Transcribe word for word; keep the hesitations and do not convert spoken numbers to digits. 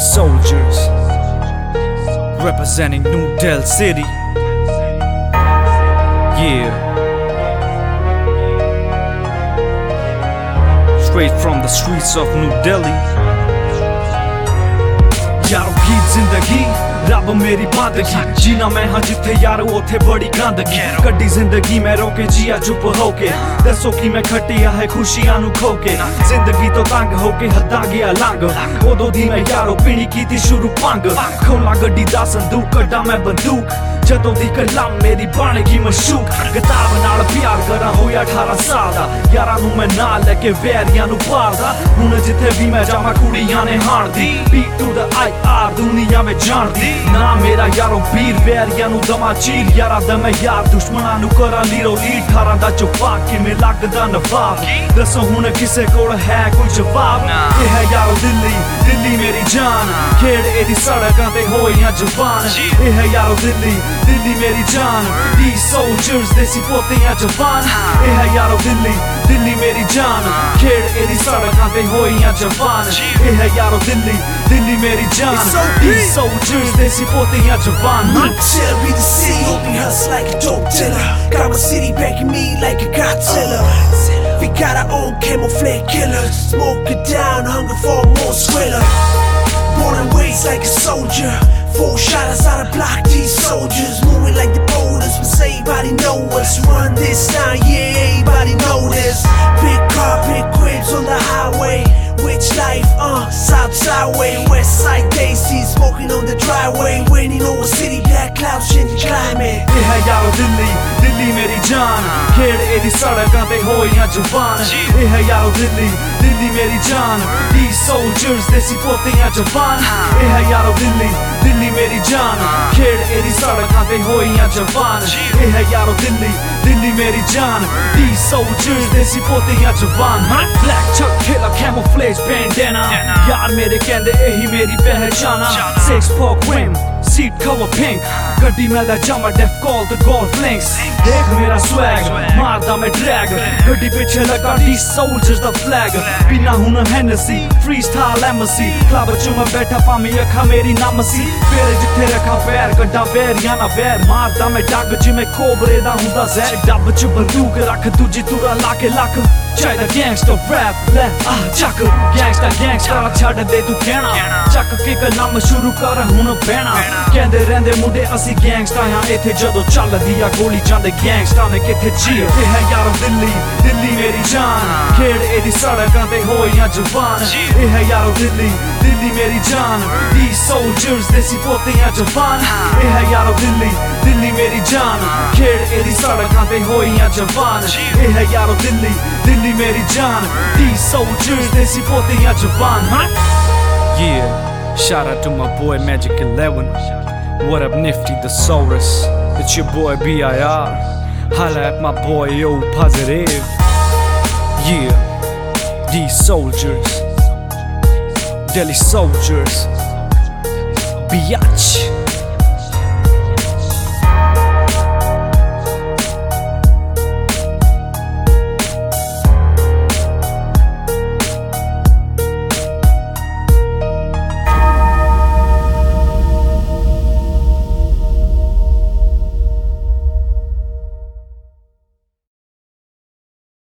soldiers representing New Delhi City. Yeah, straight from the streets of New Delhi. यारो गीत जिंदगी रब मेरी बादगी जीना मैं हाँ जिथे यार उथे बड़ी गंदगी कड्डी जिंदगी मैं रोके जिया चुप होके दसो कि मैं खटिया है खुशियां नु खोके जिंदगी तो तंग होके हद्दा गया लंघ उदो दी मैं यारो पीनी कीती शुरू पंग खोला गड्डी दा संदूक कड्डा मैं बंदूक जदों दी कलम मेरी बनेगी मशूक किताब नाल प्यार करा होया अठारह साल दा यारां नू मैं नाल लेके वैरियां नू पालदा हुण जिथे भी मैं जावां कुड़ियां ने हाणदी beat to the I R दुनिया में जानदी ना मेरा यारो वीर वैरियां नू दमा चीर यारा दा मैं यार दुश्मनां नू करा लीरो लीड अठारह दा चौपाक किवें लगदा नवाब दसो हुण किसे कोल है कोई जवाब ये है यारो दिल्ली दिल्ली मेरी जान खेड़ एदी सड़कां ते होईयां जवान ये है यारो दिल्ली दिल्ली मेरी जान दी सोल्जर्स देसी पोतियां जवान ये है यारो दिल्ली दिल्ली मेरी जान खेड़ एदी सड़कां ते होईयां जवान ये है यारो दिल्ली दिल्ली मेरी जान दी सोल्जर्स देसी पोतियां जवान Chill be the city, hope you hustle like a dope dealer. Got my city backing me like a Godzilla. We got our own camouflage killers. Smoke it down, hunger for more thriller. Born and raised like a soldier. Four shotters out of block, these soldiers moving like the boulders. But say everybody know us. Run this town, yeah, everybody know this. Big car, big cribs on the highway. Which life, uh, south side way, west side Daisy, smoking on the driveway, raining over city, black clouds changing climate. ये है यारो दिल्ली दिल्ली मेरी जान खेड़ एदी सड़कां ते होईयां जवान ये है यारो दिल्ली दिल्ली मेरी जान दी सोल्जर्स देसी पोतियां जवान ये है यारो दिल्ली दिल्ली मेरी जान खेड़ एदी सड़कां ते होईयां जवान ये है यारो दिल्ली दिल्ली मेरी जान दी सोल्जर्स देसी पोतियां जवान ब्लैक चक killer camouflage bandana यार मेरे कहंदे यही मेरी पहचाना six pack rim seat cover pink गड्डी में ले जामा def call the golf links देख मेरा स्वैग मारदा मैं ड्रैग गड्डी पीछे लगा दी सोल्जर्स द फ्लैग बिना हुन Hennessy freestyle MC club च मैं बैठा पामी अखा मेरी नामसी फेर जिथे रखा पैर गड्डा वैरियां ना वैर मारदा मैं डग जिवें कोबरे दा हुंदा जहर डब च बंदूक रख दूजी तुरा लाके लक चाहदा गैंगस्टर रैप ले आ चक गैंगस्टर गैंगस्टर छड़ दे तू कहना चक के कलम शुरू कर हुन बहना कहंदे रहंदे मुंडे असी गैंगस्टर हां इथे जदों चलदी आ गोली चांदे गैंगस्टर ने किथे चीर ये है यारो दिल्ली दिल्ली मेरी जान खेड़ एदी सड़कां ते होईयां जवान ये है यारो दिल्ली दिल्ली मेरी जान दी सोल्जर्स देसी पोतियां जवान ये है यारो दिल्ली दिल्ली मेरी जान खेड़ एदी सड़कां ते होईयां जवान ये है यारो दिल्ली दिल्ली मेरी जान दी सोल्जर्स देसी पोतियां जवान Yeah, shout out to my boy Magic eleven. What up Nifty the Saurus? It's your boy B I R. Holla at my boy Yo Positive. Yeah, these soldiers, Delhi soldiers, biatch.